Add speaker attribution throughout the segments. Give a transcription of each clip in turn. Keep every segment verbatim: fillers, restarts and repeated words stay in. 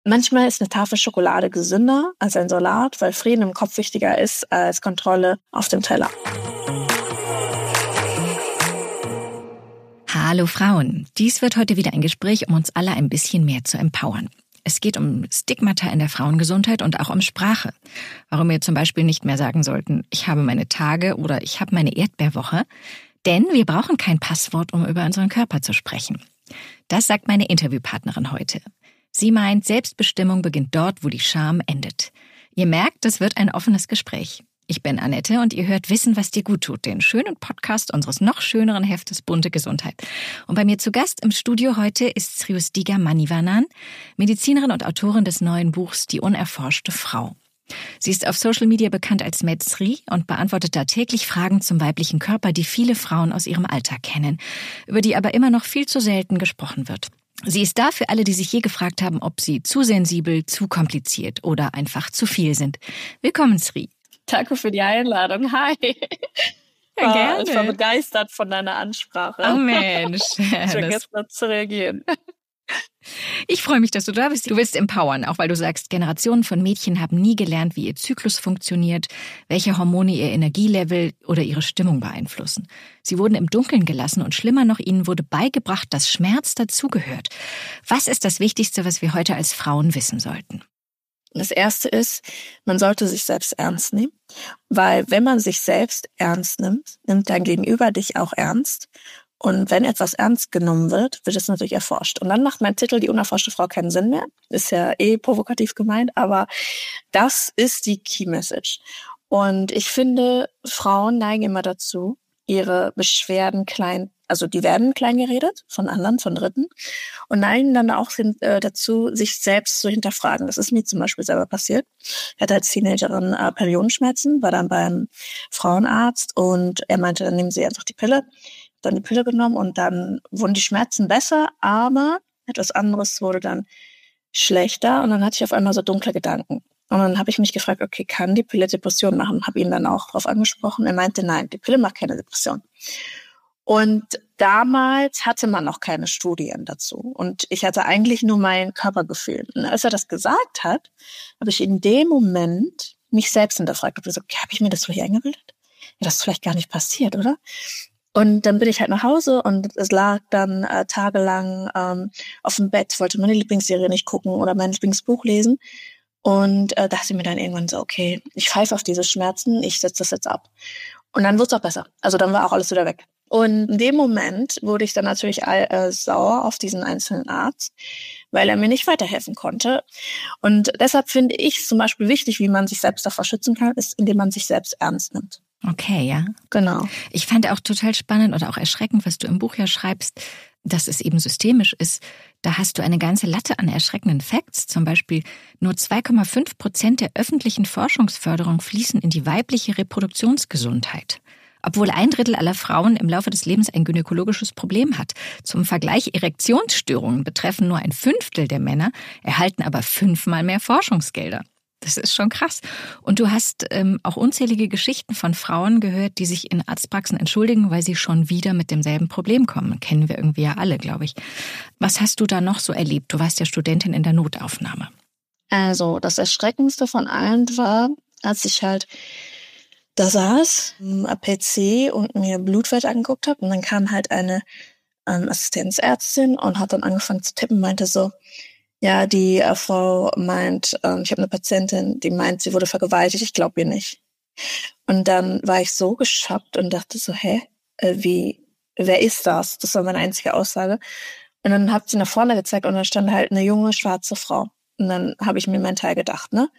Speaker 1: Manchmal ist eine Tafel Schokolade gesünder als ein Salat, weil Frieden im Kopf wichtiger ist als Kontrolle auf dem Teller.
Speaker 2: Hallo Frauen, dies wird heute wieder ein Gespräch, um uns alle ein bisschen mehr zu empowern. Es geht um Stigmata in der Frauengesundheit und auch um Sprache. Warum wir zum Beispiel nicht mehr sagen sollten, ich habe meine Tage oder ich habe meine Erdbeerwoche. Denn wir brauchen kein Passwort, um über unseren Körper zu sprechen. Das sagt meine Interviewpartnerin heute. Sie meint, Selbstbestimmung beginnt dort, wo die Scham endet. Ihr merkt, das wird ein offenes Gespräch. Ich bin Annette und ihr hört Wissen, was dir gut tut, den schönen Podcast unseres noch schöneren Heftes Bunte Gesundheit. Und bei mir zu Gast im Studio heute ist Sriusdiga Manivannan, Medizinerin und Autorin des neuen Buchs Die unerforschte Frau. Sie ist auf Social Media bekannt als MedSri und beantwortet da täglich Fragen zum weiblichen Körper, die viele Frauen aus ihrem Alltag kennen, über die aber immer noch viel zu selten gesprochen wird. Sie ist da für alle, die sich je gefragt haben, ob sie zu sensibel, zu kompliziert oder einfach zu viel sind. Willkommen, Sri.
Speaker 1: Danke für die Einladung. Hi.
Speaker 2: Ja,
Speaker 1: war,
Speaker 2: gerne.
Speaker 1: Ich war begeistert von deiner Ansprache.
Speaker 2: Oh Mensch.
Speaker 1: Ich vergesse mal zu reagieren.
Speaker 2: Ich freue mich, dass du da bist. Du willst empowern, auch weil du sagst, Generationen von Mädchen haben nie gelernt, wie ihr Zyklus funktioniert, welche Hormone ihr Energielevel oder ihre Stimmung beeinflussen. Sie wurden im Dunkeln gelassen und schlimmer noch, ihnen wurde beigebracht, dass Schmerz dazugehört. Was ist das Wichtigste, was wir heute als Frauen wissen sollten?
Speaker 1: Das Erste ist, man sollte sich selbst ernst nehmen, weil wenn man sich selbst ernst nimmt, nimmt dein Gegenüber dich auch ernst. Und wenn etwas ernst genommen wird, wird es natürlich erforscht. Und dann macht mein Titel Die unerforschte Frau keinen Sinn mehr. Ist ja eh provokativ gemeint, aber das ist die Key Message. Und ich finde, Frauen neigen immer dazu, ihre Beschwerden klein, also die werden klein geredet von anderen, von Dritten und neigen dann auch hin, äh, dazu, sich selbst zu hinterfragen. Das ist mir zum Beispiel selber passiert. Ich hatte als Teenagerin äh, Periodenschmerzen, war dann beim Frauenarzt und er meinte, dann nehmen Sie einfach die Pille. Dann die Pille genommen und dann wurden die Schmerzen besser, aber etwas anderes wurde dann schlechter und dann hatte ich auf einmal so dunkle Gedanken. Und dann habe ich mich gefragt, okay, kann die Pille Depression machen? Habe ihn dann auch darauf angesprochen. Er meinte, nein, die Pille macht keine Depression. Und damals hatte man noch keine Studien dazu. Und ich hatte eigentlich nur mein Körpergefühl. Und als er das gesagt hat, habe ich in dem Moment mich selbst hinterfragt. Ich habe gesagt, okay, habe ich mir das vielleicht eingebildet? Ja, das ist vielleicht gar nicht passiert, oder? Und dann bin ich halt nach Hause und es lag dann äh, tagelang ähm, auf dem Bett, wollte meine Lieblingsserie nicht gucken oder mein Lieblingsbuch lesen. Und äh, dachte mir dann irgendwann so, okay, ich pfeife auf diese Schmerzen, ich setze das jetzt ab. Und dann wurde es auch besser. Also dann war auch alles wieder weg. Und in dem Moment wurde ich dann natürlich all, äh, sauer auf diesen einzelnen Arzt, weil er mir nicht weiterhelfen konnte. Und deshalb finde ich zum Beispiel wichtig, wie man sich selbst davor schützen kann, ist, indem man sich selbst ernst nimmt.
Speaker 2: Okay, ja.
Speaker 1: Genau.
Speaker 2: Ich fand auch total spannend oder auch erschreckend, was du im Buch ja schreibst, dass es eben systemisch ist. Da hast du eine ganze Latte an erschreckenden Facts. Zum Beispiel nur zwei Komma fünf Prozent der öffentlichen Forschungsförderung fließen in die weibliche Reproduktionsgesundheit. Obwohl ein Drittel aller Frauen im Laufe des Lebens ein gynäkologisches Problem hat. Zum Vergleich, Erektionsstörungen betreffen nur ein Fünftel der Männer, erhalten aber fünfmal mehr Forschungsgelder. Das ist schon krass. Und du hast ähm, auch unzählige Geschichten von Frauen gehört, die sich in Arztpraxen entschuldigen, weil sie schon wieder mit demselben Problem kommen. Kennen wir irgendwie ja alle, glaube ich. Was hast du da noch so erlebt? Du warst ja Studentin in der Notaufnahme.
Speaker 1: Also das Erschreckendste von allen war, als ich halt da saß am P C und mir Blutwert angeguckt habe und dann kam halt eine ähm, Assistenzärztin und hat dann angefangen zu tippen, meinte so, ja, die äh, Frau meint, ähm, ich habe eine Patientin, die meint, sie wurde vergewaltigt, ich glaube ihr nicht. Und dann war ich so geschockt und dachte so, hä, äh, wie, wer ist das? Das war meine einzige Aussage. Und dann hat sie nach vorne gezeigt und da stand halt eine junge, schwarze Frau. Und dann habe ich mir meinen Teil gedacht, ne?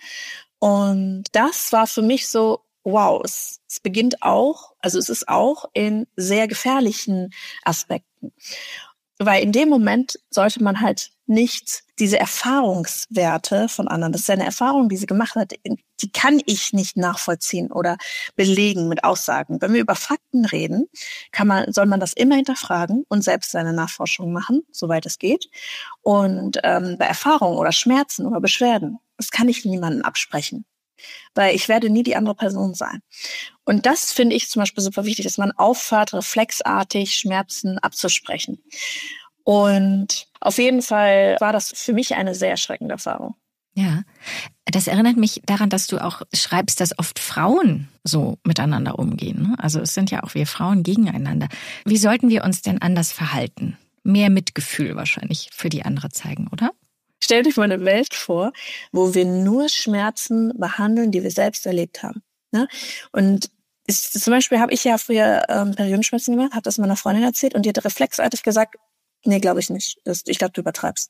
Speaker 1: Und das war für mich so, wow, es, es beginnt auch, also es ist auch in sehr gefährlichen Aspekten. Weil in dem Moment sollte man halt nicht diese Erfahrungswerte von anderen, das ist eine Erfahrung, die sie gemacht hat, die kann ich nicht nachvollziehen oder belegen mit Aussagen. Wenn wir über Fakten reden, kann man, soll man das immer hinterfragen und selbst seine Nachforschung machen, soweit es geht. Und ähm, bei Erfahrungen oder Schmerzen oder Beschwerden, das kann ich niemandem absprechen. Weil ich werde nie die andere Person sein. Und das finde ich zum Beispiel super wichtig, dass man aufhört, reflexartig Schmerzen abzusprechen. Und auf jeden Fall war das für mich eine sehr erschreckende Erfahrung.
Speaker 2: Ja, das erinnert mich daran, dass du auch schreibst, dass oft Frauen so miteinander umgehen, ne? Also es sind ja auch wir Frauen gegeneinander. Wie sollten wir uns denn anders verhalten? Mehr Mitgefühl wahrscheinlich für die andere zeigen, oder?
Speaker 1: Stell dir mal eine Welt vor, wo wir nur Schmerzen behandeln, die wir selbst erlebt haben. Ne? Und ist, zum Beispiel habe ich ja früher ähm, Periodenschmerzen gemacht, habe das meiner Freundin erzählt und die hat reflexartig gesagt, nee, glaube ich nicht. Das, ich glaube, du übertreibst.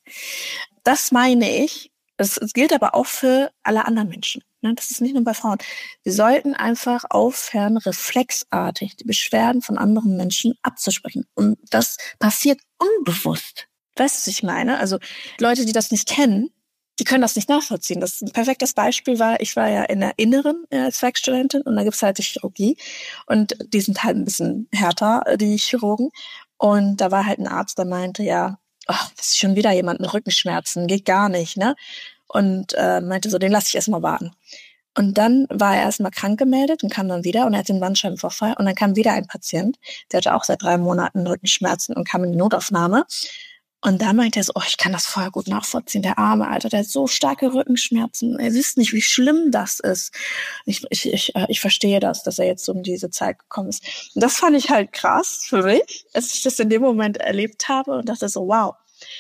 Speaker 1: Das meine ich. Das, das gilt aber auch für alle anderen Menschen. Ne? Das ist nicht nur bei Frauen. Wir sollten einfach aufhören, reflexartig die Beschwerden von anderen Menschen abzusprechen. Und das passiert unbewusst. Weißt du, was ich meine? Also Leute, die das nicht kennen, die können das nicht nachvollziehen. Das ein perfektes Beispiel war, ich war ja in der Inneren äh, als Werkstudentin und da gibt's halt die Chirurgie und die sind halt ein bisschen härter, die Chirurgen. Und da war halt ein Arzt, der meinte, ja, ach, das ist schon wieder jemand mit Rückenschmerzen, geht gar nicht, ne? Und äh, meinte so, den lasse ich erstmal warten. Und dann war er erstmal krank gemeldet und kam dann wieder und er hatte einen Bandscheibenvorfall und dann kam wieder ein Patient, der hatte auch seit drei Monaten Rückenschmerzen und kam in die Notaufnahme. Und da meinte er so, oh, ich kann das voll gut nachvollziehen. Der arme Alter, der hat so starke Rückenschmerzen. Er wisst nicht, wie schlimm das ist. Ich, ich, ich, ich verstehe das, dass er jetzt um diese Zeit gekommen ist. Und das fand ich halt krass für mich, als ich das in dem Moment erlebt habe und dachte so, wow.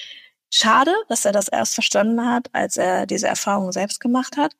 Speaker 1: Schade, dass er das erst verstanden hat, als er diese Erfahrung selbst gemacht hat.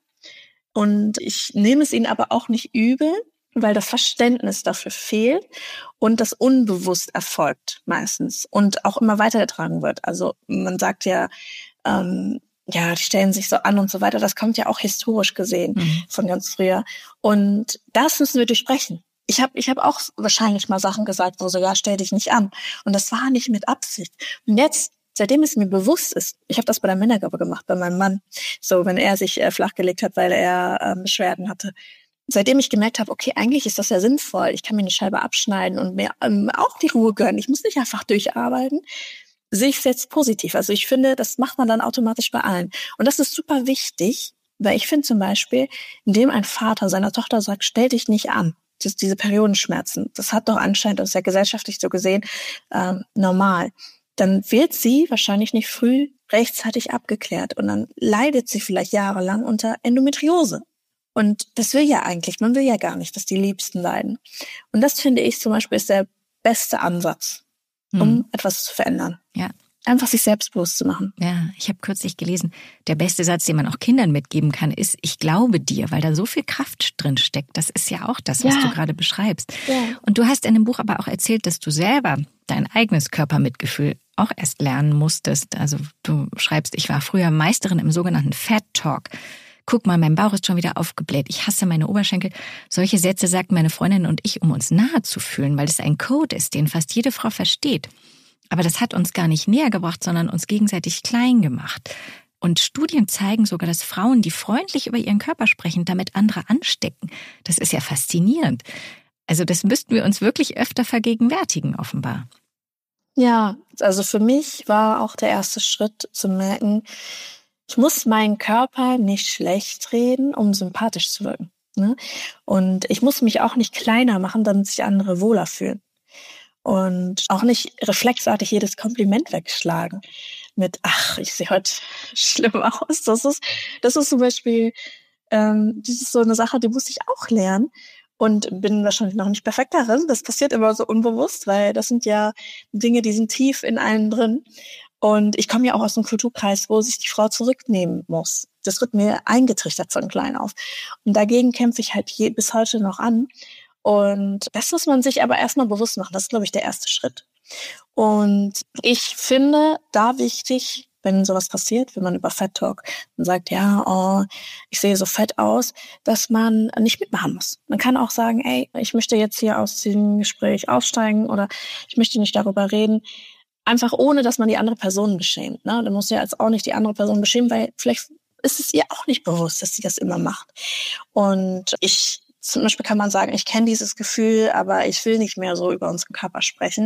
Speaker 1: Und ich nehme es ihm aber auch nicht übel, weil das Verständnis dafür fehlt und das unbewusst erfolgt meistens und auch immer weitergetragen wird. Also man sagt ja, ähm, ja, die stellen sich so an und so weiter. Das kommt ja auch historisch gesehen mhm. von ganz früher. Und das müssen wir durchbrechen. Ich habe ich hab auch wahrscheinlich mal Sachen gesagt, wo so, ja, stell dich nicht an. Und das war nicht mit Absicht. Und jetzt, seitdem es mir bewusst ist, ich habe das bei der Männergruppe gemacht, bei meinem Mann, so wenn er sich äh, flachgelegt hat, weil er ähm, Beschwerden hatte. Seitdem ich gemerkt habe, okay, eigentlich ist das ja sinnvoll, ich kann mir eine Scheibe abschneiden und mir ähm, auch die Ruhe gönnen, ich muss nicht einfach durcharbeiten, sehe ich es jetzt positiv. Also ich finde, das macht man dann automatisch bei allen. Und das ist super wichtig, weil ich finde zum Beispiel, indem ein Vater seiner Tochter sagt, stell dich nicht an, das, diese Periodenschmerzen, das hat doch anscheinend, das ist ja gesellschaftlich so gesehen, ähm, normal. Dann wird sie wahrscheinlich nicht früh rechtzeitig abgeklärt und dann leidet sie vielleicht jahrelang unter Endometriose. Und das will ja eigentlich, man will ja gar nicht, dass die Liebsten leiden. Und das finde ich zum Beispiel ist der beste Ansatz, um hm. etwas zu verändern.
Speaker 2: Ja.
Speaker 1: Einfach sich selbstbewusst zu machen.
Speaker 2: Ja, ich habe kürzlich gelesen, der beste Satz, den man auch Kindern mitgeben kann, ist, ich glaube dir, weil da so viel Kraft drin steckt. Das ist ja auch das, was ja. du gerade beschreibst. Ja. Und du hast in dem Buch aber auch erzählt, dass du selber dein eigenes Körpermitgefühl auch erst lernen musstest. Also du schreibst, ich war früher Meisterin im sogenannten Fat Talk. Guck mal, mein Bauch ist schon wieder aufgebläht. Ich hasse meine Oberschenkel. Solche Sätze sagten meine Freundin und ich, um uns nahe zu fühlen, weil das ein Code ist, den fast jede Frau versteht. Aber das hat uns gar nicht näher gebracht, sondern uns gegenseitig klein gemacht. Und Studien zeigen sogar, dass Frauen, die freundlich über ihren Körper sprechen, damit andere anstecken. Das ist ja faszinierend. Also das müssten wir uns wirklich öfter vergegenwärtigen, offenbar.
Speaker 1: Ja, also für mich war auch der erste Schritt zu merken, ich muss meinen Körper nicht schlecht reden, um sympathisch zu wirken. Ne? Und ich muss mich auch nicht kleiner machen, damit sich andere wohler fühlen. Und auch nicht reflexartig jedes Kompliment wegschlagen mit, ach, ich sehe heute schlimm aus. Das ist, das ist zum Beispiel, ähm, das ist so eine Sache, die muss ich auch lernen und bin wahrscheinlich noch nicht perfekt darin. Das passiert immer so unbewusst, weil das sind ja Dinge, die sind tief in einem drin. Und ich komme ja auch aus einem Kulturkreis, wo sich die Frau zurücknehmen muss. Das wird mir eingetrichtert von klein auf. Und dagegen kämpfe ich halt je, bis heute noch an. Und das muss man sich aber erstmal bewusst machen. Das ist, glaube ich, der erste Schritt. Und ich finde da wichtig, wenn sowas passiert, wenn man über Fat Talk und sagt, ja, oh, ich sehe so fett aus, dass man nicht mitmachen muss. Man kann auch sagen, ey, ich möchte jetzt hier aus dem Gespräch aussteigen oder ich möchte nicht darüber reden. Einfach ohne, dass man die andere Person beschämt. Ne? Dann muss ja jetzt auch nicht die andere Person beschämen, weil vielleicht ist es ihr auch nicht bewusst, dass sie das immer macht. Und ich, zum Beispiel kann man sagen, ich kenne dieses Gefühl, aber ich will nicht mehr so über unseren Körper sprechen.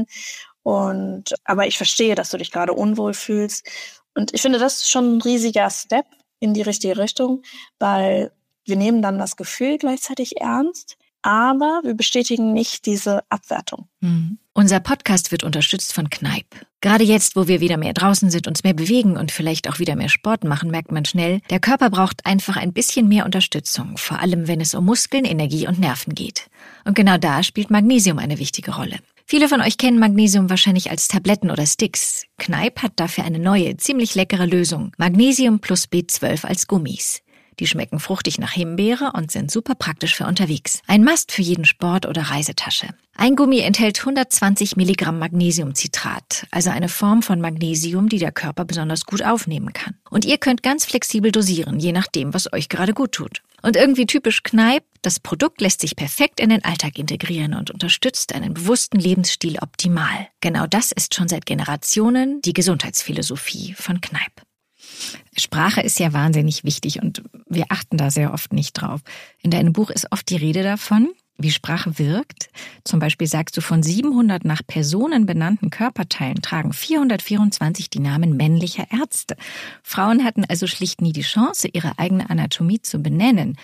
Speaker 1: Und aber ich verstehe, dass du dich gerade unwohl fühlst. Und ich finde, das ist schon ein riesiger Step in die richtige Richtung, weil wir nehmen dann das Gefühl gleichzeitig ernst, aber wir bestätigen nicht diese Abwertung.
Speaker 2: Mhm. Unser Podcast wird unterstützt von Kneipp. Gerade jetzt, wo wir wieder mehr draußen sind, uns mehr bewegen und vielleicht auch wieder mehr Sport machen, merkt man schnell, der Körper braucht einfach ein bisschen mehr Unterstützung, vor allem wenn es um Muskeln, Energie und Nerven geht. Und genau da spielt Magnesium eine wichtige Rolle. Viele von euch kennen Magnesium wahrscheinlich als Tabletten oder Sticks. Kneipp hat dafür eine neue, ziemlich leckere Lösung. Magnesium plus B zwölf als Gummis. Die schmecken fruchtig nach Himbeere und sind super praktisch für unterwegs. Ein Must für jeden Sport- oder Reisetasche. Ein Gummi enthält hundertzwanzig Milligramm Magnesiumcitrat, also eine Form von Magnesium, die der Körper besonders gut aufnehmen kann. Und ihr könnt ganz flexibel dosieren, je nachdem, was euch gerade gut tut. Und irgendwie typisch Kneipp, das Produkt lässt sich perfekt in den Alltag integrieren und unterstützt einen bewussten Lebensstil optimal. Genau das ist schon seit Generationen die Gesundheitsphilosophie von Kneipp. Sprache ist ja wahnsinnig wichtig und wir achten da sehr oft nicht drauf. In deinem Buch ist oft die Rede davon, wie Sprache wirkt. Zum Beispiel sagst du, von siebenhundert nach Personen benannten Körperteilen tragen vierhundertvierundzwanzig die Namen männlicher Ärzte. Frauen hatten also schlicht nie die Chance, ihre eigene Anatomie zu benennen.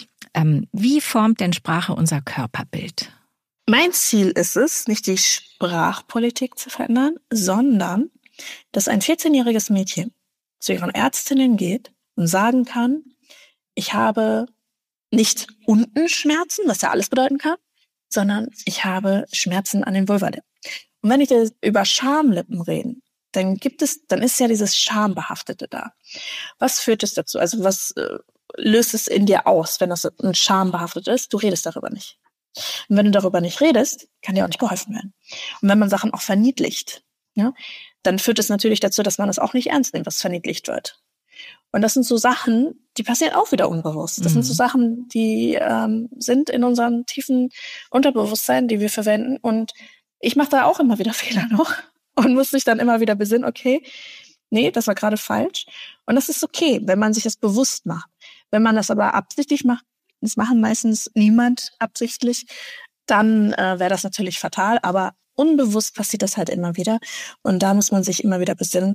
Speaker 2: Ähm, wie formt denn Sprache unser Körperbild?
Speaker 1: Mein Ziel ist es, nicht die Sprachpolitik zu verändern, sondern dass ein vierzehnjähriges Mädchen zu ihren Ärztinnen geht und sagen kann, ich habe nicht unten Schmerzen, was ja alles bedeuten kann, sondern ich habe Schmerzen an den Vulvalippen. Und wenn ich über Schamlippen rede, dann gibt es, dann ist ja dieses Schambehaftete da. Was führt es dazu? Also was äh, löst es in dir aus, wenn das ein Schambehaftet ist? Du redest darüber nicht. Und wenn du darüber nicht redest, kann dir auch nicht geholfen werden. Und wenn man Sachen auch verniedlicht, ja, dann führt es natürlich dazu, dass man es auch nicht ernst nimmt, was verniedlicht wird. Und das sind so Sachen, die passieren auch wieder unbewusst. Das mhm. sind so Sachen, die ähm, sind in unserem tiefen Unterbewusstsein, die wir verwenden. Und ich mache da auch immer wieder Fehler noch und muss mich dann immer wieder besinnen, okay, nee, das war gerade falsch. Und das ist okay, wenn man sich das bewusst macht. Wenn man das aber absichtlich macht, das machen meistens niemand absichtlich, dann äh, wäre das natürlich fatal. Aber unbewusst passiert das halt immer wieder. Und da muss man sich immer wieder besinnen,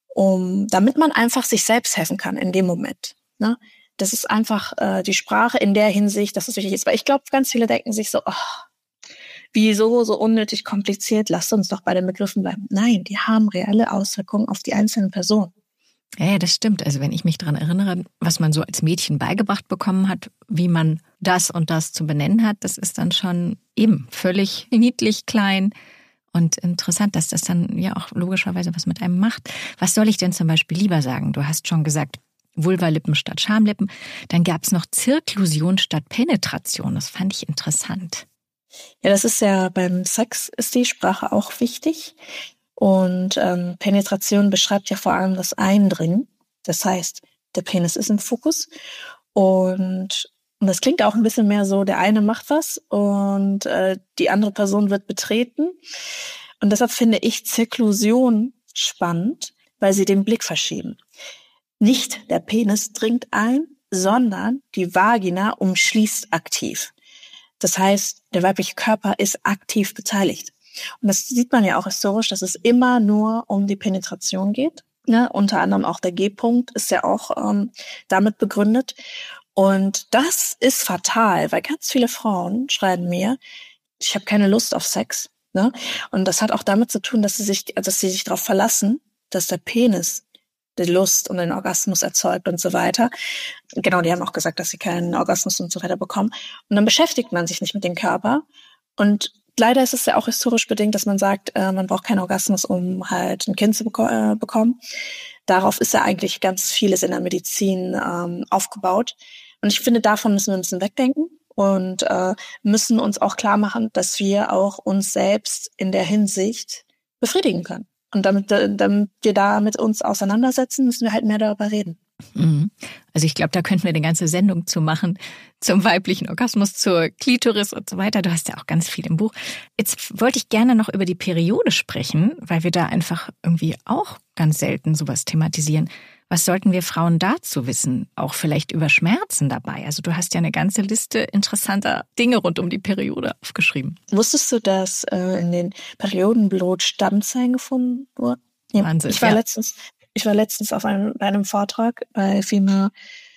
Speaker 1: um, damit man einfach sich selbst helfen kann in dem Moment. Ne? Das ist einfach äh, die Sprache in der Hinsicht, dass es wichtig ist. Weil ich glaube, ganz viele denken sich so, oh, wieso so unnötig kompliziert, lasst uns doch bei den Begriffen bleiben. Nein, die haben reelle Auswirkungen auf die einzelnen Personen.
Speaker 2: Ja, ja, das stimmt. Also wenn ich mich daran erinnere, was man so als Mädchen beigebracht bekommen hat, wie man das und das zu benennen hat, das ist dann schon eben völlig niedlich, klein und interessant, dass das dann ja auch logischerweise was mit einem macht. Was soll ich denn zum Beispiel lieber sagen? Du hast schon gesagt, Vulvalippen statt Schamlippen. Dann gab es noch Zirklusion statt Penetration. Das fand ich interessant.
Speaker 1: Ja, das ist ja beim Sex ist die Sprache auch wichtig. Und ähm, Penetration beschreibt ja vor allem das Eindringen. Das heißt, der Penis ist im Fokus. Und, und das klingt auch ein bisschen mehr so, der eine macht was und äh, die andere Person wird betreten. Und deshalb finde ich Zirklusion spannend, weil sie den Blick verschieben. Nicht der Penis dringt ein, sondern die Vagina umschließt aktiv. Das heißt, der weibliche Körper ist aktiv beteiligt. Und das sieht man ja auch historisch, dass es immer nur um die Penetration geht. Ne? Unter anderem auch der G-Punkt ist ja auch ähm, damit begründet. Und das ist fatal, weil ganz viele Frauen schreiben mir, ich habe keine Lust auf Sex. Ne? Und das hat auch damit zu tun, dass sie sich, dass sie sich darauf verlassen, dass der Penis die Lust und den Orgasmus erzeugt und so weiter. Genau, die haben auch gesagt, dass sie keinen Orgasmus und so weiter bekommen. Und dann beschäftigt man sich nicht mit dem Körper. Und leider ist es ja auch historisch bedingt, dass man sagt, äh, man braucht keinen Orgasmus, um halt ein Kind zu beko- äh, bekommen. Darauf ist ja eigentlich ganz vieles in der Medizin ähm, aufgebaut. Und ich finde, davon müssen wir ein bisschen wegdenken und äh, müssen uns auch klar machen, dass wir auch uns selbst in der Hinsicht befriedigen können. Und damit, damit wir da mit uns auseinandersetzen, müssen wir halt mehr darüber reden.
Speaker 2: Also ich glaube, da könnten wir eine ganze Sendung zu machen, zum weiblichen Orgasmus, zur Klitoris und so weiter. Du hast ja auch ganz viel im Buch. Jetzt wollte ich gerne noch über die Periode sprechen, weil wir da einfach irgendwie auch ganz selten sowas thematisieren. Was sollten wir Frauen dazu wissen? Auch vielleicht über Schmerzen dabei. Also du hast ja eine ganze Liste interessanter Dinge rund um die Periode aufgeschrieben.
Speaker 1: Wusstest du, dass äh, in den Periodenblut Stammzellen gefunden wurden? Ja.
Speaker 2: Wahnsinn.
Speaker 1: Ich war
Speaker 2: ja.
Speaker 1: letztens, ich war letztens auf einem, einem Vortrag bei Female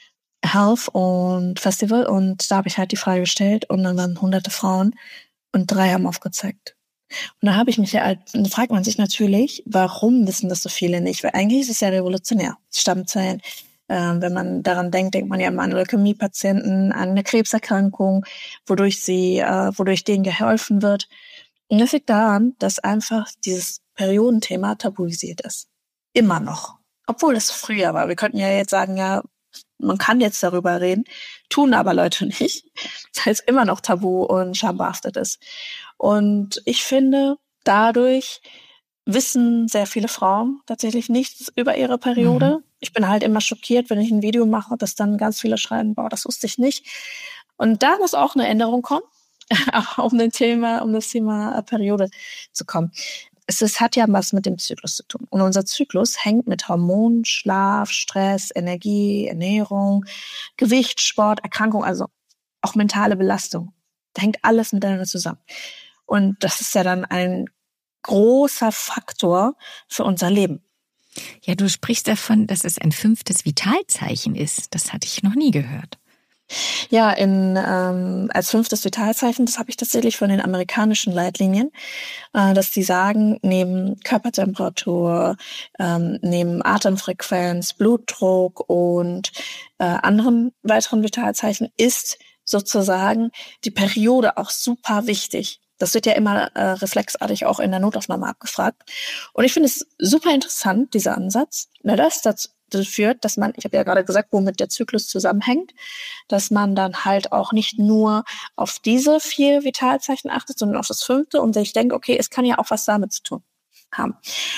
Speaker 1: Health und Festival und da habe ich halt die Frage gestellt und dann waren hunderte Frauen und drei haben aufgezeigt. Und da habe ich mich ja, halt, dann fragt man sich natürlich, warum wissen das so viele nicht? Weil eigentlich ist es ja revolutionär, Stammzellen. Ähm, wenn man daran denkt, denkt man ja immer an Leukämie-Patienten, an eine Krebserkrankung, wodurch sie, äh, wodurch denen geholfen wird. Und das liegt daran, dass einfach dieses Periodenthema tabuisiert ist. Immer noch. Obwohl es früher war. Wir könnten ja jetzt sagen, ja, man kann jetzt darüber reden, tun aber Leute nicht, weil es immer noch tabu und schambehaftet ist. Und ich finde, dadurch wissen sehr viele Frauen tatsächlich nichts über ihre Periode. Mhm. Ich bin halt immer schockiert, wenn ich ein Video mache, dass dann ganz viele schreiben, boah, das wusste ich nicht. Und da muss auch eine Änderung kommen, um, den Thema, um das Thema Periode zu kommen. Es, es hat ja was mit dem Zyklus zu tun. Und unser Zyklus hängt mit Hormonen, Schlaf, Stress, Energie, Ernährung, Gewicht, Sport, Erkrankung, also auch mentale Belastung. Da hängt alles miteinander zusammen. Und das ist ja dann ein großer Faktor für unser Leben.
Speaker 2: Ja, du sprichst davon, dass es ein fünftes Vitalzeichen ist. Das hatte ich noch nie gehört.
Speaker 1: Ja, in, ähm, als fünftes Vitalzeichen, das habe ich tatsächlich von den amerikanischen Leitlinien, äh, dass die sagen, neben Körpertemperatur, ähm, neben Atemfrequenz, Blutdruck und äh, anderen weiteren Vitalzeichen ist sozusagen die Periode auch super wichtig. Das wird ja immer äh, reflexartig auch in der Notaufnahme abgefragt. Und ich finde es super interessant, dieser Ansatz, weil das dazu führt, dass man, ich habe ja gerade gesagt, womit der Zyklus zusammenhängt, dass man dann halt auch nicht nur auf diese vier Vitalzeichen achtet, sondern auf das fünfte und sich denkt, okay, es kann ja auch was damit zu tun haben.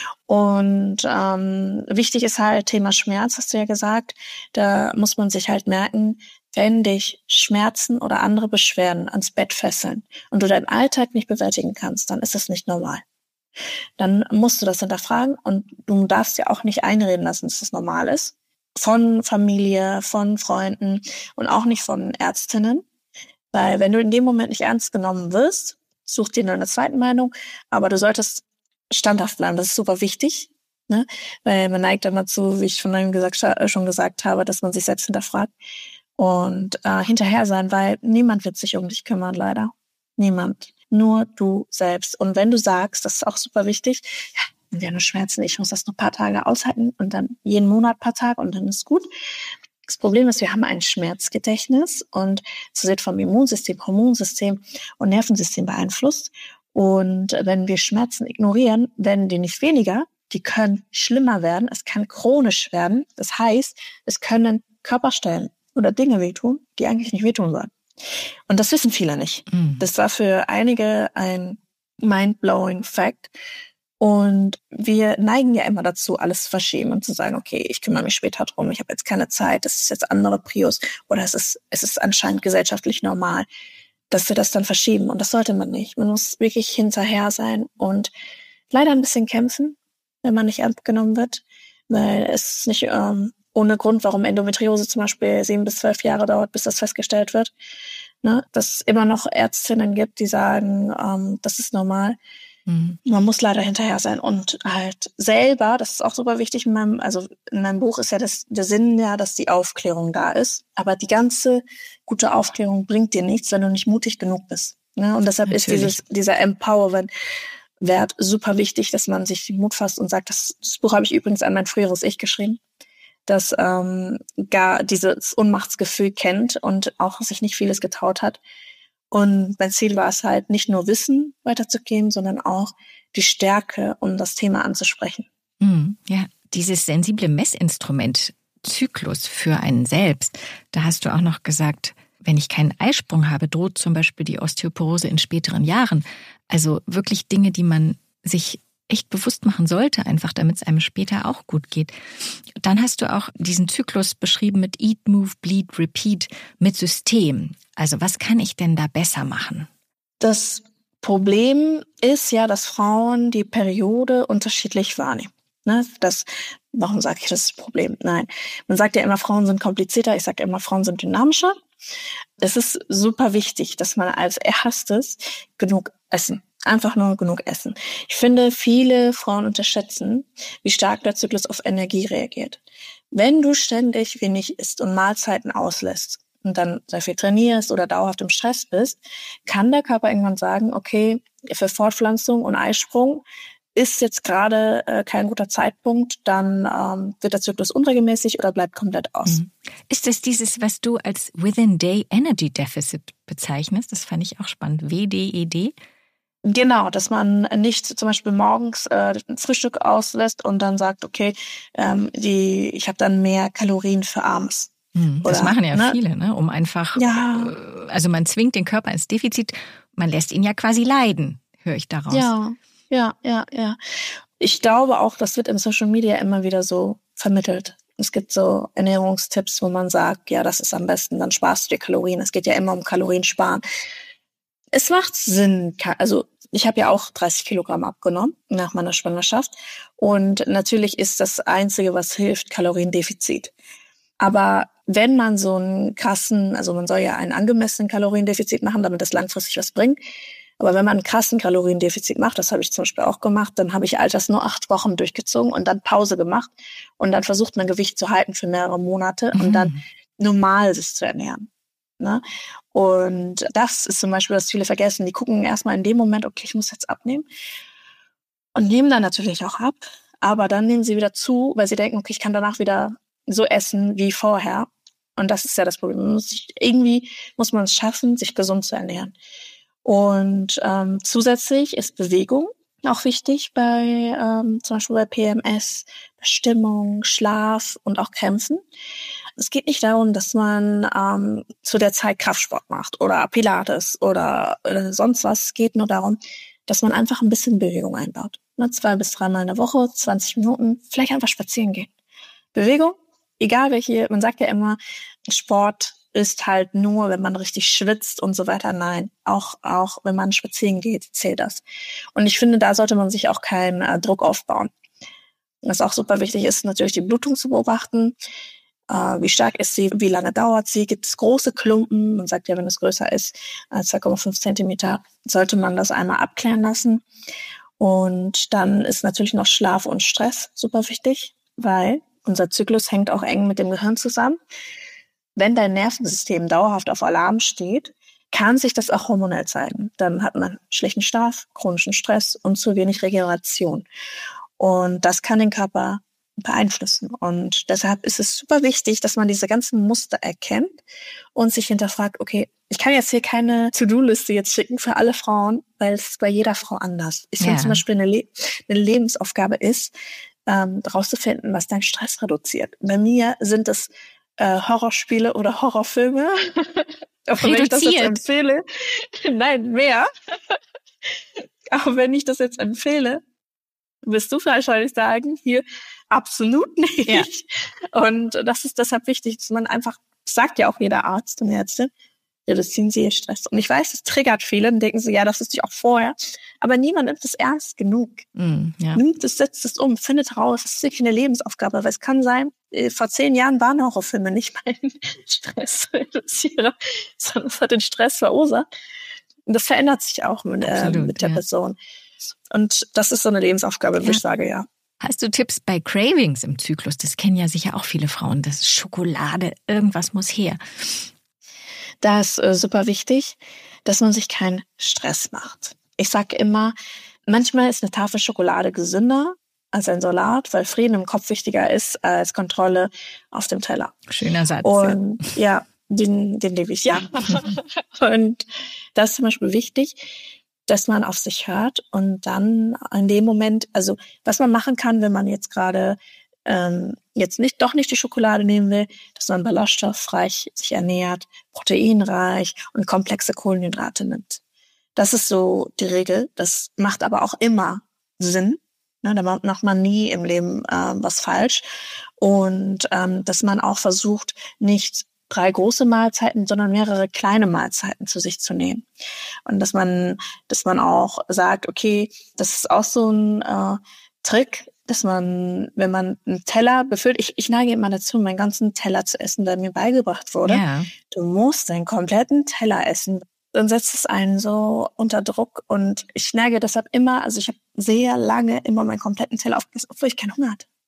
Speaker 1: Und ähm, wichtig ist halt Thema Schmerz, hast du ja gesagt. Da muss man sich halt merken, wenn dich Schmerzen oder andere Beschwerden ans Bett fesseln und du deinen Alltag nicht bewältigen kannst, dann ist das nicht normal. Dann musst du das hinterfragen und du darfst dir auch nicht einreden lassen, dass das normal ist. Von Familie, von Freunden und auch nicht von Ärztinnen. Weil wenn du in dem Moment nicht ernst genommen wirst, such dir eine zweite Meinung, aber du solltest standhaft bleiben. Das ist super wichtig, ne? Weil man neigt immer zu, wie ich schon gesagt, schon gesagt habe, dass man sich selbst hinterfragt und äh, hinterher sein, weil niemand wird sich um dich kümmern, leider. Niemand. Nur du selbst. Und wenn du sagst, das ist auch super wichtig, ja, wenn wir nur Schmerzen, ich muss das nur ein paar Tage aushalten und dann jeden Monat ein paar Tage und dann ist gut. Das Problem ist, wir haben ein Schmerzgedächtnis und es wird vom Immunsystem, Hormonsystem und Nervensystem beeinflusst. Und wenn wir Schmerzen ignorieren, werden die nicht weniger, die können schlimmer werden, es kann chronisch werden. Das heißt, es können Körperstellen oder Dinge wehtun, die eigentlich nicht wehtun sollen. Und das wissen viele nicht. Mhm. Das war für einige ein mind-blowing Fact. Und wir neigen ja immer dazu, alles zu verschieben und zu sagen, okay, ich kümmere mich später drum, ich habe jetzt keine Zeit, das ist jetzt andere Prios oder es ist, es ist anscheinend gesellschaftlich normal, dass wir das dann verschieben. Und das sollte man nicht. Man muss wirklich hinterher sein und leider ein bisschen kämpfen, wenn man nicht ernst genommen wird, weil es ist nicht ähm, ohne Grund, warum Endometriose zum Beispiel sieben bis zwölf Jahre dauert, bis das festgestellt wird. Ne? Dass es immer noch Ärztinnen gibt, die sagen, ähm, das ist normal. Mhm. Man muss leider hinterher sein und halt selber, das ist auch super wichtig in meinem, also in meinem Buch ist ja das, der Sinn ja, dass die Aufklärung da ist. Aber die ganze gute Aufklärung bringt dir nichts, wenn du nicht mutig genug bist. Ne? Und deshalb Natürlich. ist dieses, dieser Empowerment-Wert super wichtig, dass man sich den Mut fasst und sagt, das, das Buch habe ich übrigens an mein früheres Ich geschrieben, dass ähm, gar dieses Ohnmachtsgefühl kennt und auch sich nicht vieles getraut hat. Und mein Ziel war es halt, nicht nur Wissen weiterzugeben, sondern auch die Stärke, um das Thema anzusprechen.
Speaker 2: Mhm, ja, dieses sensible Messinstrument Zyklus für einen selbst, da hast du auch noch gesagt, wenn ich keinen Eisprung habe, droht zum Beispiel die Osteoporose in späteren Jahren. Also wirklich Dinge, die man sich echt bewusst machen sollte, einfach damit es einem später auch gut geht. Dann hast du auch diesen Zyklus beschrieben mit Eat, Move, Bleed, Repeat, mit System. Also was kann ich denn da besser machen?
Speaker 1: Das Problem ist ja, dass Frauen die Periode unterschiedlich wahrnehmen. Ne? Das, warum sage ich das, ist das Problem? Nein, man sagt ja immer, Frauen sind komplizierter. Ich sage immer, Frauen sind dynamischer. Es ist super wichtig, dass man als erstes genug essen. Einfach nur genug essen. Ich finde, viele Frauen unterschätzen, wie stark der Zyklus auf Energie reagiert. Wenn du ständig wenig isst und Mahlzeiten auslässt und dann sehr viel trainierst oder dauerhaft im Stress bist, kann der Körper irgendwann sagen, okay, für Fortpflanzung und Eisprung ist jetzt gerade äh, kein guter Zeitpunkt, dann ähm, wird der Zyklus unregelmäßig oder bleibt komplett aus.
Speaker 2: Mhm. Ist das dieses, was du als Within Day Energy Deficit bezeichnest? Das fand ich auch spannend. W D E D?
Speaker 1: Genau, dass man nicht zum Beispiel morgens äh, ein Frühstück auslässt und dann sagt, okay, ähm, die, ich habe dann mehr Kalorien für abends.
Speaker 2: Hm, das
Speaker 1: Oder,
Speaker 2: machen ja
Speaker 1: ne?
Speaker 2: viele, ne? Um einfach,
Speaker 1: Ja.
Speaker 2: äh, also man zwingt den Körper ins Defizit, man lässt ihn ja quasi leiden, höre ich daraus.
Speaker 1: Ja, ja, ja, ja. Ich glaube auch, das wird im Social Media immer wieder so vermittelt. Es gibt so Ernährungstipps, wo man sagt, ja, das ist am besten, dann sparst du dir Kalorien. Es geht ja immer um Kaloriensparen. Es macht Sinn, also ich habe ja auch dreißig Kilogramm abgenommen nach meiner Schwangerschaft und natürlich ist das Einzige, was hilft, Kaloriendefizit. Aber wenn man so einen krassen, also man soll ja einen angemessenen Kaloriendefizit machen, damit das langfristig was bringt. Aber wenn man einen krassen Kaloriendefizit macht, das habe ich zum Beispiel auch gemacht, dann habe ich all das nur acht Wochen durchgezogen und dann Pause gemacht und dann versucht man Gewicht zu halten für mehrere Monate und dann normal sich zu ernähren. Ne? Und das ist zum Beispiel, was viele vergessen. Die gucken erstmal in dem Moment, okay, ich muss jetzt abnehmen und nehmen dann natürlich auch ab, aber dann nehmen sie wieder zu, weil sie denken, okay, ich kann danach wieder so essen wie vorher. Und das ist ja das Problem. Man muss sich, irgendwie muss man es schaffen, sich gesund zu ernähren. Und ähm, zusätzlich ist Bewegung auch wichtig bei ähm, zum Beispiel bei P M S, Stimmung, Schlaf und auch Krämpfen. Es geht nicht darum, dass man ähm, zu der Zeit Kraftsport macht oder Pilates oder, oder sonst was. Es geht nur darum, dass man einfach ein bisschen Bewegung einbaut. Ne, zwei bis dreimal in der Woche, zwanzig Minuten, vielleicht einfach spazieren gehen. Bewegung, egal welche, man sagt ja immer, Sport ist halt nur, wenn man richtig schwitzt und so weiter. Nein, auch auch wenn man spazieren geht, zählt das. Und ich finde, da sollte man sich auch keinen äh, Druck aufbauen. Was auch super wichtig ist, natürlich die Blutung zu beobachten. Äh, wie stark ist sie? Wie lange dauert sie? Gibt es große Klumpen? Man sagt ja, wenn es größer ist als zwei Komma fünf Zentimeter, sollte man das einmal abklären lassen. Und dann ist natürlich noch Schlaf und Stress super wichtig, weil unser Zyklus hängt auch eng mit dem Gehirn zusammen. Wenn dein Nervensystem dauerhaft auf Alarm steht, kann sich das auch hormonell zeigen. Dann hat man schlechten Schlaf, chronischen Stress und zu wenig Regeneration. Und das kann den Körper beeinflussen. Und deshalb ist es super wichtig, dass man diese ganzen Muster erkennt und sich hinterfragt, okay, ich kann jetzt hier keine To-Do-Liste jetzt schicken für alle Frauen, weil es ist bei jeder Frau anders. Ich ja. finde zum Beispiel eine, Le- eine Lebensaufgabe ist, ähm, rauszufinden, was deinen Stress reduziert. Bei mir sind es äh, Horrorspiele oder Horrorfilme. Auch wenn ich das jetzt empfehle. Nein, mehr. Auch wenn ich das jetzt empfehle, wirst du wahrscheinlich sagen, hier absolut nicht. Ja. Und das ist deshalb wichtig, dass man einfach, sagt ja auch jeder Arzt und Ärztin, reduzieren Sie Ihr Stress. Und ich weiß, das triggert viele und denken sie, ja, das wusste ich auch vorher. Aber niemand nimmt es ernst genug. Mm, ja. Nimmt es, setzt es um, findet raus. Das ist wirklich eine Lebensaufgabe. Weil es kann sein, vor zehn Jahren waren Horrorfilme nicht mein Stressreduzierer, sondern es hat den Stress verursacht. Und das verändert sich auch mit, Absolut, äh, mit der ja. Person. Und das ist so eine Lebensaufgabe, ja. wo ich sage, ja.
Speaker 2: Hast du Tipps bei Cravings im Zyklus? Das kennen ja sicher auch viele Frauen. Das ist Schokolade, irgendwas muss her.
Speaker 1: Da ist äh, super wichtig, dass man sich keinen Stress macht. Ich sage immer, manchmal ist eine Tafel Schokolade gesünder als ein Salat, weil Frieden im Kopf wichtiger ist als Kontrolle auf dem Teller.
Speaker 2: Schöner Satz.
Speaker 1: Und ja, ja den, den liebe ich, ja. Und das ist zum Beispiel wichtig, dass man auf sich hört und dann in dem Moment, also was man machen kann, wenn man jetzt gerade ähm, jetzt nicht doch nicht die Schokolade nehmen will, dass man ballaststoffreich sich ernährt, proteinreich und komplexe Kohlenhydrate nimmt. Das ist so die Regel. Das macht aber auch immer Sinn. Ne? Da macht man nie im Leben äh, was falsch. Und ähm, dass man auch versucht, nicht drei große Mahlzeiten, sondern mehrere kleine Mahlzeiten zu sich zu nehmen. Und dass man, dass man auch sagt, okay, das ist auch so ein äh, Trick, dass man, wenn man einen Teller befüllt, ich, ich neige immer dazu, meinen ganzen Teller zu essen, der mir beigebracht wurde. Ja. Du musst deinen kompletten Teller essen. Dann setzt es einen so unter Druck und ich neige deshalb immer, also ich habe sehr lange immer meinen kompletten Teller aufgegessen, obwohl ich keinen Hunger hatte.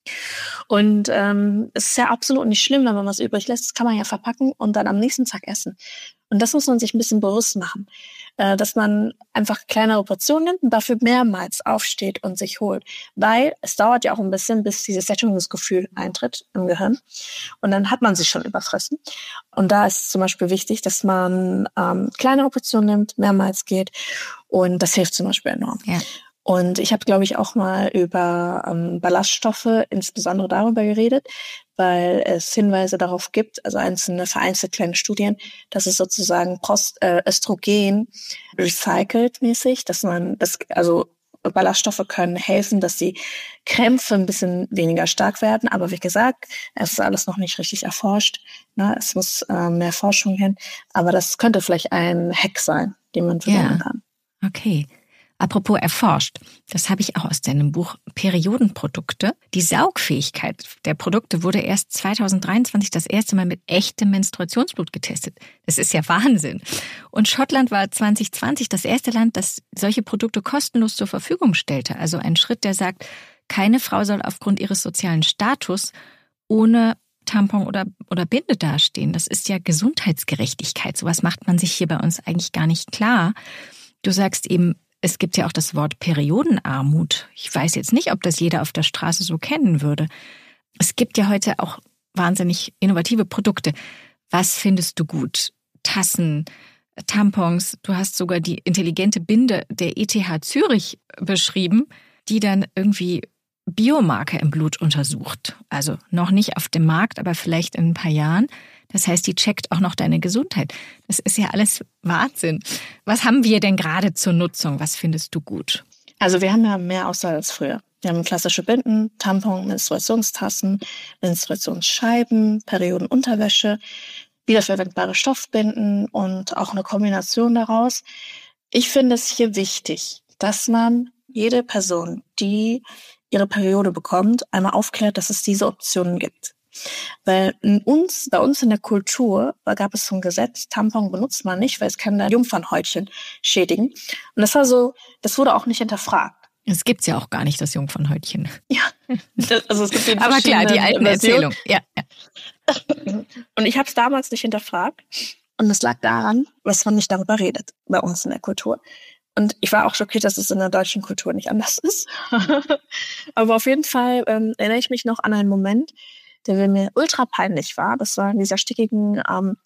Speaker 1: Und ähm, es ist ja absolut nicht schlimm, wenn man was übrig lässt. Das kann man ja verpacken und dann am nächsten Tag essen. Und das muss man sich ein bisschen bewusst machen, äh, dass man einfach kleinere Portionen nimmt und dafür mehrmals aufsteht und sich holt. Weil es dauert ja auch ein bisschen, bis dieses Sättigungsgefühl eintritt im Gehirn. Und dann hat man sich schon überfressen. Und da ist es zum Beispiel wichtig, dass man ähm, kleinere Portionen nimmt, mehrmals geht. Und das hilft zum Beispiel enorm.
Speaker 2: Ja.
Speaker 1: Und ich habe, glaube ich, auch mal über ähm, Ballaststoffe insbesondere darüber geredet, weil es Hinweise darauf gibt, also einzelne vereinzelt kleine Studien, dass es sozusagen Prost, äh, Östrogen recycelt mäßig, dass man das, also Ballaststoffe können helfen, dass die Krämpfe ein bisschen weniger stark werden. Aber wie gesagt, es ist alles noch nicht richtig erforscht. Ne? Es muss äh, mehr Forschung hin. Aber das könnte vielleicht ein Hack sein, den man verwenden
Speaker 2: Ja.
Speaker 1: kann.
Speaker 2: Okay. Apropos erforscht, das habe ich auch aus deinem Buch Periodenprodukte. Die Saugfähigkeit der Produkte wurde erst zwanzig dreiundzwanzig das erste Mal mit echtem Menstruationsblut getestet. Das ist ja Wahnsinn. Und Schottland war zwanzig zwanzig das erste Land, das solche Produkte kostenlos zur Verfügung stellte. Also ein Schritt, der sagt, keine Frau soll aufgrund ihres sozialen Status ohne Tampon oder, oder Binde dastehen. Das ist ja Gesundheitsgerechtigkeit. Sowas macht man sich hier bei uns eigentlich gar nicht klar. Du sagst eben, es gibt ja auch das Wort Periodenarmut. Ich weiß jetzt nicht, ob das jeder auf der Straße so kennen würde. Es gibt ja heute auch wahnsinnig innovative Produkte. Was findest du gut? Tassen, Tampons. Du hast sogar die intelligente Binde der E T H Zürich beschrieben, die dann irgendwie Biomarker im Blut untersucht. Also noch nicht auf dem Markt, aber vielleicht in ein paar Jahren. Das heißt, die checkt auch noch deine Gesundheit. Das ist ja alles Wahnsinn. Was haben wir denn gerade zur Nutzung? Was findest du gut?
Speaker 1: Also wir haben ja mehr Auswahl als früher. Wir haben klassische Binden, Tampon, Menstruationstassen, Menstruationsscheiben, Periodenunterwäsche, wiederverwendbare Stoffbinden und auch eine Kombination daraus. Ich finde es hier wichtig, dass man jede Person, die ihre Periode bekommt, einmal aufklärt, dass es diese Optionen gibt. Weil in uns, bei uns in der Kultur gab es so ein Gesetz, Tampon benutzt man nicht, weil es kann da Jungfernhäutchen schädigen. Und das war so, das wurde auch nicht hinterfragt.
Speaker 2: Es gibt's ja auch gar nicht, das Jungfernhäutchen.
Speaker 1: Ja, das, also es gibt den
Speaker 2: aber klar, die alten Erzählungen. Ja,
Speaker 1: ja. Und ich habe es damals nicht hinterfragt. Und es lag daran, dass man nicht darüber redet bei uns in der Kultur. Und ich war auch schockiert, dass es in der deutschen Kultur nicht anders ist. Aber auf jeden Fall ähm, erinnere ich mich noch an einen Moment, der mir ultra peinlich war. Das war in dieser stickigen ähm,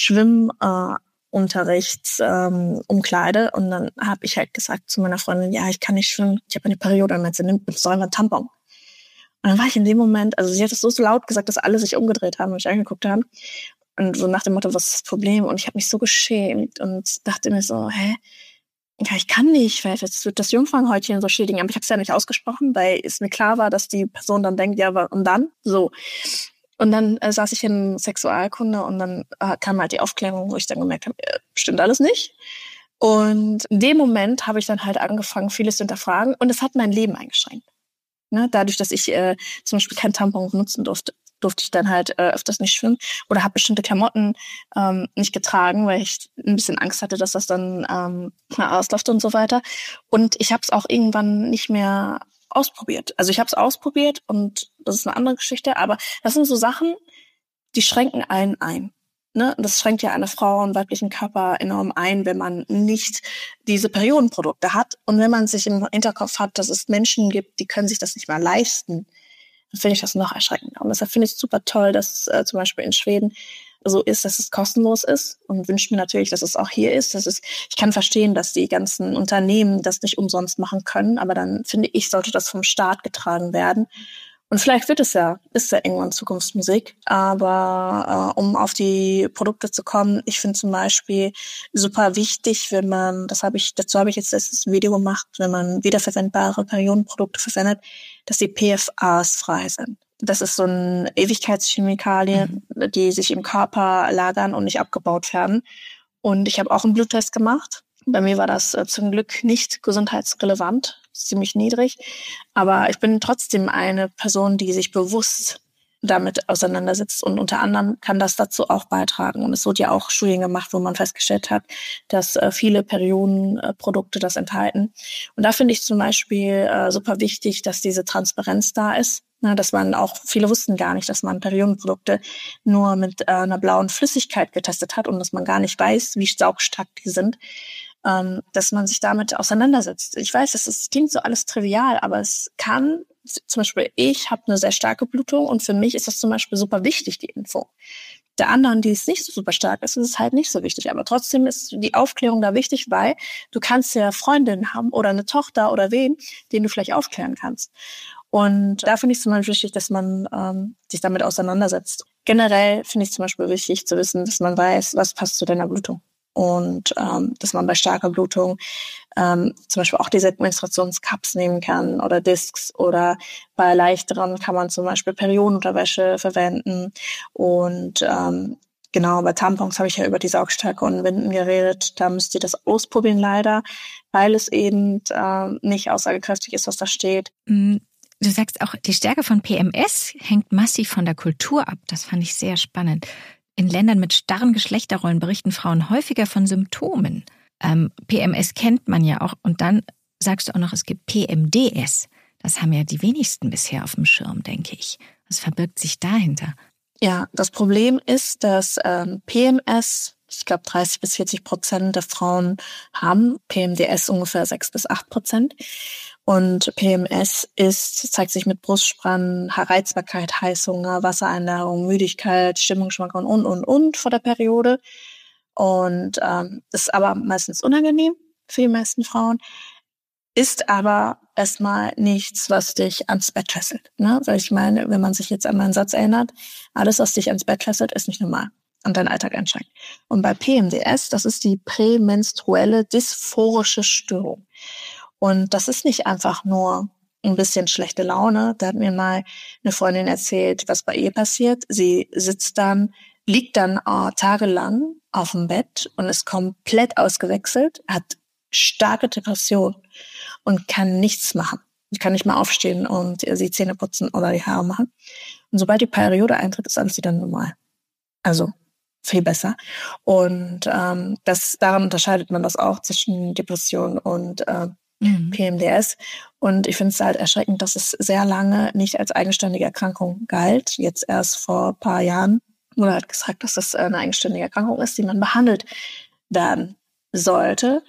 Speaker 1: Schwimmunterrichts ähm, Umkleide. Und dann habe ich halt gesagt zu meiner Freundin, ja, ich kann nicht schwimmen, ich habe eine Periode. Und sie nimmt soll mal Tampon. Und dann war ich in dem Moment, also sie hat es so, so laut gesagt, dass alle sich umgedreht haben und mich angeguckt haben. Und so nach dem Motto, was ist das Problem? Und ich habe mich so geschämt und dachte mir so, hä? Ja, ich kann nicht, weil jetzt wird das Jungfernhäutchen so schädigen. Aber ich habe es ja nicht ausgesprochen, weil es mir klar war, dass die Person dann denkt, ja, und dann? So. Und dann äh, saß ich in Sexualkunde und dann äh, kam halt die Aufklärung, wo ich dann gemerkt habe, äh, stimmt alles nicht. Und in dem Moment habe ich dann halt angefangen, vieles zu hinterfragen. Und es hat mein Leben eingeschränkt. Ne? Dadurch, dass ich äh, zum Beispiel kein Tampon benutzen durfte, durfte ich dann halt äh, öfters nicht schwimmen oder habe bestimmte Klamotten ähm, nicht getragen, weil ich ein bisschen Angst hatte, dass das dann ähm, ausläuft und so weiter. Und ich habe es auch irgendwann nicht mehr ausprobiert. Also ich habe es ausprobiert und das ist eine andere Geschichte, aber das sind so Sachen, die schränken einen ein. Ne? Das schränkt ja eine Frau und weiblichen Körper enorm ein, wenn man nicht diese Periodenprodukte hat und wenn man sich im Hinterkopf hat, dass es Menschen gibt, die können sich das nicht mal leisten, dann finde ich das noch erschreckender. Und deshalb finde ich es super toll, dass äh, zum Beispiel in Schweden so ist, dass es kostenlos ist und wünsche mir natürlich, dass es auch hier ist. Das ist, ich kann verstehen, dass die ganzen Unternehmen das nicht umsonst machen können, aber dann finde ich, sollte das vom Staat getragen werden. Und vielleicht wird es ja, ist ja irgendwann Zukunftsmusik, aber äh, um auf die Produkte zu kommen, ich finde zum Beispiel super wichtig, wenn man, das habe ich, dazu habe ich jetzt letztes Video gemacht, wenn man wiederverwendbare Periodenprodukte verwendet, dass die P F As frei sind. Das ist so eine Ewigkeitschemikalie, mhm. die sich im Körper lagern und nicht abgebaut werden. Und ich habe auch einen Bluttest gemacht. Bei mir war das äh, zum Glück nicht gesundheitsrelevant, ziemlich niedrig. Aber ich bin trotzdem eine Person, die sich bewusst damit auseinandersetzt. Und unter anderem kann das dazu auch beitragen. Und es wurde ja auch Studien gemacht, wo man festgestellt hat, dass äh, viele Periodenprodukte das enthalten. Und da finde ich zum Beispiel äh, super wichtig, dass diese Transparenz da ist. Ne, dass man auch, viele wussten gar nicht, dass man Periodenprodukte nur mit äh, einer blauen Flüssigkeit getestet hat und dass man gar nicht weiß, wie saugstark die sind, ähm, dass man sich damit auseinandersetzt. Ich weiß, es ist, klingt so alles trivial, aber es kann, zum Beispiel ich habe eine sehr starke Blutung und für mich ist das zum Beispiel super wichtig, die Info. Der anderen, die ist nicht so super stark ist, ist es halt nicht so wichtig. Aber trotzdem ist die Aufklärung da wichtig, weil du kannst ja Freundinnen haben oder eine Tochter oder wen, den du vielleicht aufklären kannst. Und da finde ich es zum Beispiel wichtig, dass man ähm, sich damit auseinandersetzt. Generell finde ich es zum Beispiel wichtig zu wissen, dass man weiß, was passt zu deiner Blutung. Und ähm, dass man bei starker Blutung ähm, zum Beispiel auch diese Menstruationscups nehmen kann oder Discs, oder bei leichteren kann man zum Beispiel Periodenunterwäsche verwenden. Und ähm, genau, bei Tampons habe ich ja über die Saugstärke und Winden geredet. Da müsst ihr das ausprobieren leider, weil es eben äh, nicht aussagekräftig ist, was da steht.
Speaker 2: Du sagst auch, die Stärke von P M S hängt massiv von der Kultur ab. Das fand ich sehr spannend. In Ländern mit starren Geschlechterrollen berichten Frauen häufiger von Symptomen. Ähm, P M S kennt man ja auch. Und dann sagst du auch noch, es gibt P M D S. Das haben ja die wenigsten bisher auf dem Schirm, denke ich. Was verbirgt sich dahinter?
Speaker 1: Ja, das Problem ist, dass ähm, P M S, ich glaube dreißig bis vierzig Prozent der Frauen haben, P M D S ungefähr sechs bis acht Prozent. Und P M S ist, zeigt sich mit Brustspannen, Reizbarkeit, Heißhunger, Wassereinlagerung, Müdigkeit, Stimmungsschwankungen und, und, und vor der Periode. Und ähm, ist aber meistens unangenehm für die meisten Frauen. Ist aber erstmal nichts, was dich ans Bett fesselt. Ne? Weil ich meine, wenn man sich jetzt an meinen Satz erinnert, alles, was dich ans Bett fesselt, ist nicht normal und deinen Alltag einschränkt. Und bei P M D S, das ist die prämenstruelle dysphorische Störung. Und das ist nicht einfach nur ein bisschen schlechte Laune. Da hat mir mal eine Freundin erzählt, was bei ihr passiert. Sie sitzt dann, liegt dann äh, tagelang auf dem Bett und ist komplett ausgewechselt, hat starke Depression und kann nichts machen. Sie kann nicht mal aufstehen und sie Zähne putzen oder die Haare machen. Und sobald die Periode eintritt, ist alles wieder normal. Also viel besser. Und ähm, das daran unterscheidet man das auch zwischen Depression und äh, mhm. P M D S. Und ich finde es halt erschreckend, dass es sehr lange nicht als eigenständige Erkrankung galt. Jetzt erst vor ein paar Jahren wurde halt gesagt, dass das eine eigenständige Erkrankung ist, die man behandelt werden sollte.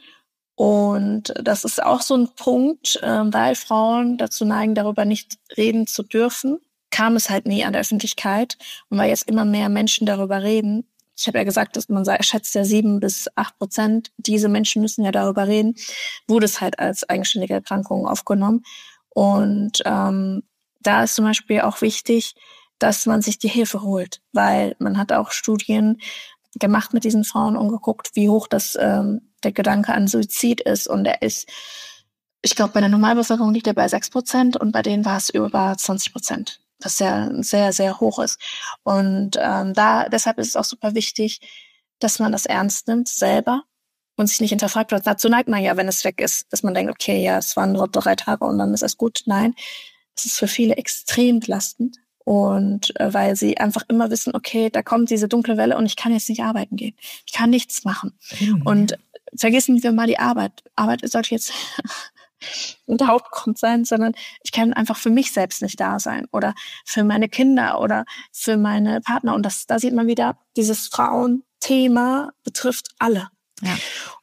Speaker 1: Und das ist auch so ein Punkt, äh, weil Frauen dazu neigen, darüber nicht reden zu dürfen, kam es halt nie an der Öffentlichkeit. Und weil jetzt immer mehr Menschen darüber reden, ich habe ja gesagt, dass man schätzt ja sieben bis acht Prozent, diese Menschen müssen ja darüber reden, wurde es halt als eigenständige Erkrankung aufgenommen. Und ähm, da ist zum Beispiel auch wichtig, dass man sich die Hilfe holt, weil man hat auch Studien gemacht mit diesen Frauen und geguckt, wie hoch das ähm, der Gedanke an Suizid ist. Und er ist, ich glaube, bei der Normalbevölkerung liegt er bei sechs Prozent und bei denen war es über zwanzig Prozent. Was ja sehr, sehr hoch ist. Und ähm, da deshalb ist es auch super wichtig, dass man das ernst nimmt selber und sich nicht hinterfragt. Dazu neigt man ja, wenn es weg ist, dass man denkt, okay, ja, es waren nur drei Tage und dann ist es gut. Nein, es ist für viele extrem belastend. Und äh, weil sie einfach immer wissen, okay, da kommt diese dunkle Welle und ich kann jetzt nicht arbeiten gehen. Ich kann nichts machen. Mhm. Und vergessen wir mal die Arbeit. Arbeit sollte jetzt der Hauptgrund sein, sondern ich kann einfach für mich selbst nicht da sein oder für meine Kinder oder für meine Partner. Und das, da sieht man wieder, dieses Frauenthema betrifft alle.
Speaker 2: Ja.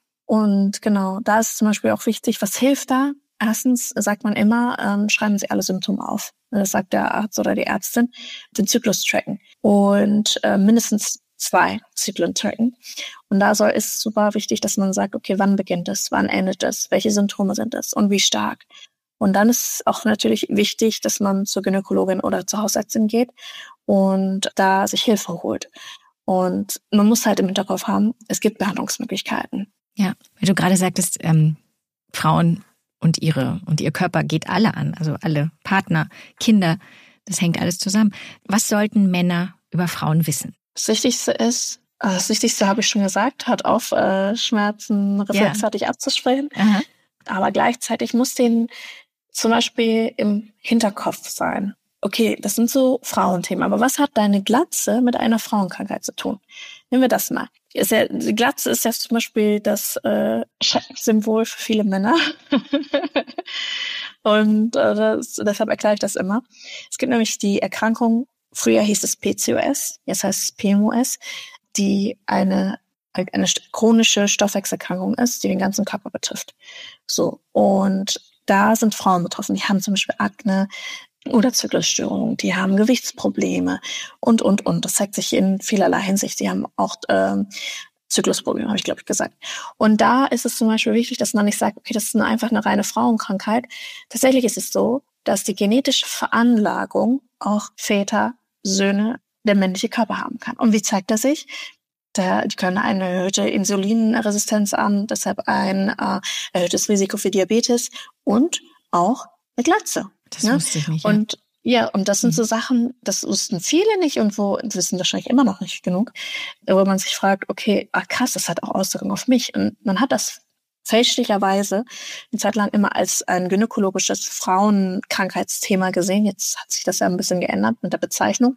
Speaker 1: Und genau, da ist zum Beispiel auch wichtig, was hilft da? Erstens sagt man immer, ähm, schreiben Sie alle Symptome auf. Das sagt der Arzt oder die Ärztin, den Zyklus tracken. Und äh, mindestens zwei Zyklen tracken. Und da soll ist super wichtig, dass man sagt, okay, wann beginnt es, wann endet es, welche Symptome sind es und wie stark. Und dann ist auch natürlich wichtig, dass man zur Gynäkologin oder zur Hausärztin geht und da sich Hilfe holt. Und man muss halt im Hinterkopf haben, es gibt Behandlungsmöglichkeiten.
Speaker 2: Ja, weil du gerade sagtest, ähm, Frauen und ihre und ihr Körper geht alle an, also alle Partner, Kinder, das hängt alles zusammen. Was sollten Männer über Frauen wissen?
Speaker 1: Das Wichtigste ist, das Wichtigste habe ich schon gesagt, hört auf, äh, Schmerzen reflexartig ja. abzusprechen. Aha. Aber gleichzeitig muss denen zum Beispiel im Hinterkopf sein, okay, das sind so Frauenthemen, aber was hat deine Glatze mit einer Frauenkrankheit zu tun? Nehmen wir das mal. Ist ja, die Glatze ist ja zum Beispiel das äh, Symbol für viele Männer. Und äh, das, deshalb erkläre ich das immer. Es gibt nämlich die Erkrankung, früher hieß es P C O S, jetzt heißt es P M O S, die eine, eine chronische Stoffwechselerkrankung ist, die den ganzen Körper betrifft. So. Und da sind Frauen betroffen. Die haben zum Beispiel Akne oder Zyklusstörungen, die haben Gewichtsprobleme und, und, und. Das zeigt sich in vielerlei Hinsicht. Die haben auch ähm, Zyklusprobleme, habe ich, glaube ich, gesagt. Und da ist es zum Beispiel wichtig, dass man nicht sagt, okay, das ist einfach eine reine Frauenkrankheit. Tatsächlich ist es so, dass die genetische Veranlagung auch Väter, Söhne, der männliche Körper haben kann. Und wie zeigt das sich? Da, die können eine erhöhte Insulinresistenz an, deshalb ein äh, erhöhtes Risiko für Diabetes und auch eine Glatze.
Speaker 2: Das
Speaker 1: ne?
Speaker 2: wusste ich nicht.
Speaker 1: Ja. Und ja, und das sind
Speaker 2: Mhm.
Speaker 1: so Sachen, das wussten viele nicht und wo wissen wahrscheinlich immer noch nicht genug, wo man sich fragt, okay, ach krass, das hat auch Auswirkungen auf mich. Und man hat das fälschlicherweise eine Zeit lang immer als ein gynäkologisches Frauenkrankheitsthema gesehen. Jetzt hat sich das ja ein bisschen geändert mit der Bezeichnung.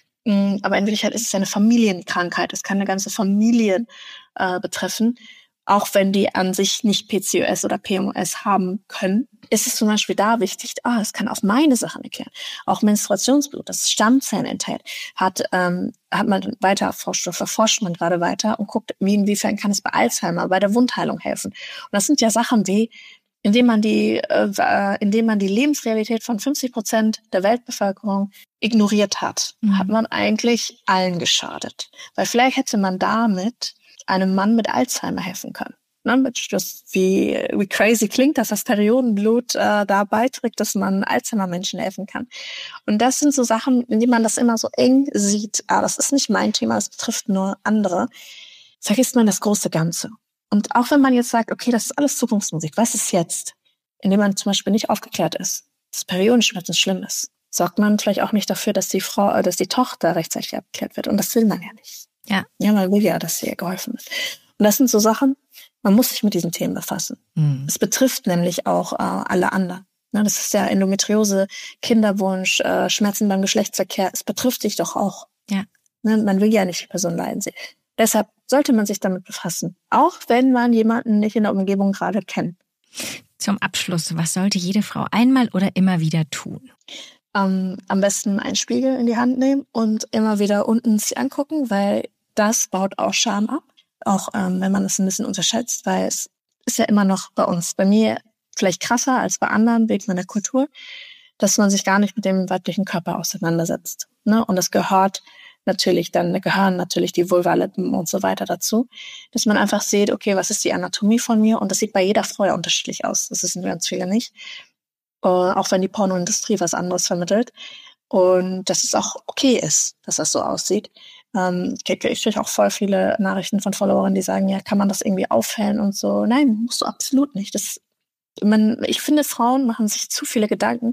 Speaker 1: Aber in Wirklichkeit ist es ja eine Familienkrankheit. Es kann eine ganze Familie äh, betreffen. Auch wenn die an sich nicht P C O S oder P M O S haben können, ist es zum Beispiel da wichtig, ah, es kann auch meine Sachen erklären. Auch Menstruationsblut, das Stammzellen enthält, hat, ähm, hat man weiter erforscht oder verforscht man gerade weiter und guckt, wie, inwiefern kann es bei Alzheimer, bei der Wundheilung helfen. Und das sind ja Sachen wie, indem man die, äh, indem man die Lebensrealität von fünfzig Prozent der Weltbevölkerung ignoriert hat, mhm. hat man eigentlich allen geschadet. Weil vielleicht hätte man damit einem Mann mit Alzheimer helfen können. Ne? Das, wie, wie crazy klingt das, dass Periodenblut äh, da beiträgt, dass man Alzheimer-Menschen helfen kann. Und das sind so Sachen, in denen man das immer so eng sieht. Ah, das ist nicht mein Thema, das betrifft nur andere. Vergisst man das große Ganze. Und auch wenn man jetzt sagt, okay, das ist alles Zukunftsmusik, was ist jetzt? Indem man zum Beispiel nicht aufgeklärt ist, dass Periodenschmerzen schlimm ist, sorgt man vielleicht auch nicht dafür, dass die Frau, äh, dass die Tochter rechtzeitig abgeklärt wird. Und das will man ja nicht.
Speaker 2: Ja.
Speaker 1: Ja, man will ja, dass ihr geholfen wird. Und das sind so Sachen, man muss sich mit diesen Themen befassen. Mhm. Es betrifft nämlich auch äh, alle anderen. Ne, das ist ja Endometriose, Kinderwunsch, äh, Schmerzen beim Geschlechtsverkehr. Es betrifft dich doch auch.
Speaker 2: Ja.
Speaker 1: Ne, man will ja nicht die Person leiden sehen. Deshalb sollte man sich damit befassen. Auch wenn man jemanden nicht in der Umgebung gerade kennt.
Speaker 2: Zum Abschluss, was sollte jede Frau einmal oder immer wieder tun?
Speaker 1: Ähm, am besten einen Spiegel in die Hand nehmen und immer wieder unten sich angucken, weil das baut auch Scham ab. Auch ähm, wenn man das ein bisschen unterschätzt, weil es ist ja immer noch bei uns, bei mir vielleicht krasser als bei anderen wegen meiner Kultur, dass man sich gar nicht mit dem weiblichen Körper auseinandersetzt. Ne? Und das gehört natürlich, dann gehören natürlich die Vulvalippen und so weiter dazu, dass man einfach sieht, okay, was ist die Anatomie von mir? Und das sieht bei jeder Frau ja unterschiedlich aus. Das wissen ganz viele nicht. Uh, auch wenn die Pornoindustrie was anderes vermittelt. Und dass es auch okay ist, dass das so aussieht. Ähm, ich kriege auch voll viele Nachrichten von Followern, die sagen, ja, kann man das irgendwie aufhellen und so. Nein, musst du absolut nicht. Das, man, ich finde, Frauen machen sich zu viele Gedanken.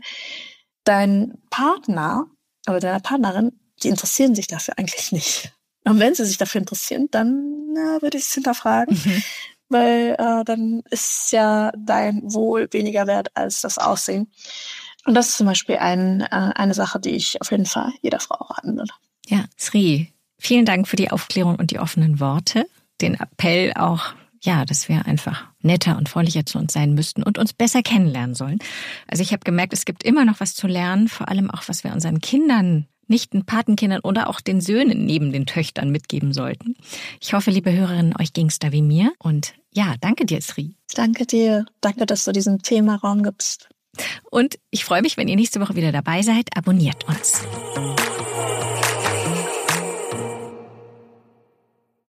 Speaker 1: Dein Partner oder deine Partnerin, die interessieren sich dafür eigentlich nicht. Und wenn sie sich dafür interessieren, dann na, würde ich es hinterfragen. Mhm. Weil äh, dann ist ja dein Wohl weniger wert als das Aussehen. Und das ist zum Beispiel ein, äh, eine Sache, die ich auf jeden Fall jeder Frau raten würde.
Speaker 2: Ja, Sri, vielen Dank für die Aufklärung und die offenen Worte. Den Appell auch, ja, dass wir einfach netter und freundlicher zu uns sein müssten und uns besser kennenlernen sollen. Also ich habe gemerkt, es gibt immer noch was zu lernen, vor allem auch, was wir unseren Kindern, Nichten, Patenkindern oder auch den Söhnen neben den Töchtern mitgeben sollten. Ich hoffe, liebe Hörerinnen, euch ging's da wie mir. Und ja, danke dir, Sri.
Speaker 1: Danke dir. Danke, dass du diesem Thema Raum gibst.
Speaker 2: Und ich freue mich, wenn ihr nächste Woche wieder dabei seid. Abonniert uns.